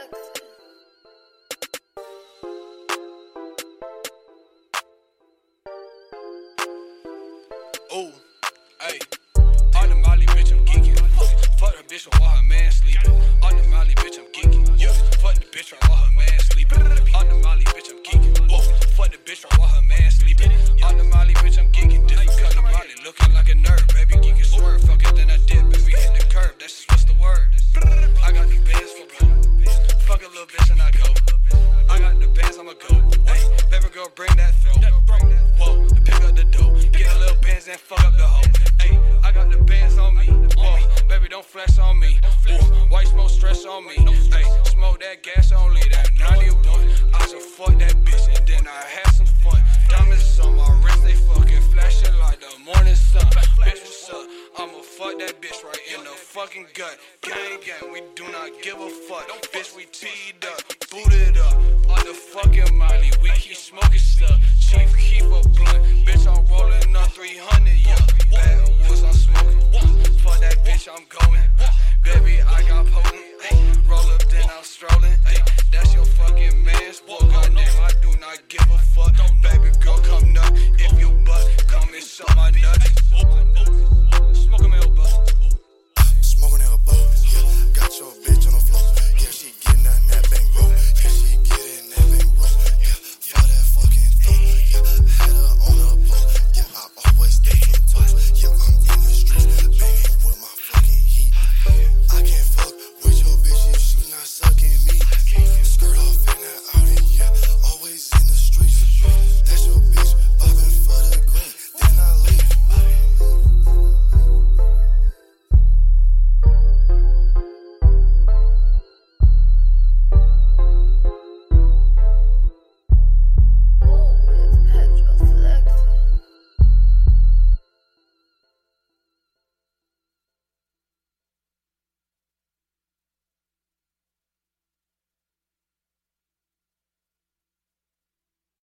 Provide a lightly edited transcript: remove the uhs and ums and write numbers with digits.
Ooh, ayy. On the Molly, bitch, I'm geeking. Fuck the bitch while her man sleeping. On the Molly, bitch, I'm geeking. Fuck the bitch while her man sleeping. On the Molly, bitch, I'm geeking. Fuck the bitch while her man sleeping. On the Molly, bitch, I'm geeking. Different color Molly, looking like a nerd. Baby, geeking swerve. Fuck it, then I dip. Baby, hit the curb. That's just what's the word. I got the bands for go. Fuck a little bitch and I go. I got the bands, I'ma go. Ay, baby girl, bring that throw. Whoa, pick up the dough. Get a little bands and fuck up the hoe. Ay, I got the bands on me. Whoa, baby, don't flex on me. Ooh, white smoke stress on me. Ay, smoke that gas only. That 91. I just fuck that bitch and then I had some fun. Diamonds on my wrist, they fucking flashing like the morning sun. Bitch, what's up? I'ma fuck that bitch right in the fucking gut. Gang, gang, we do not give a fuck. Bitch, we teed up, booted up. On the fucking Molly, we keep smoking stuff. Chief, keep a blunt. Bitch, I'm rolling up 300, yeah. Bad